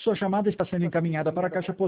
Sua chamada está sendo encaminhada para a caixa postal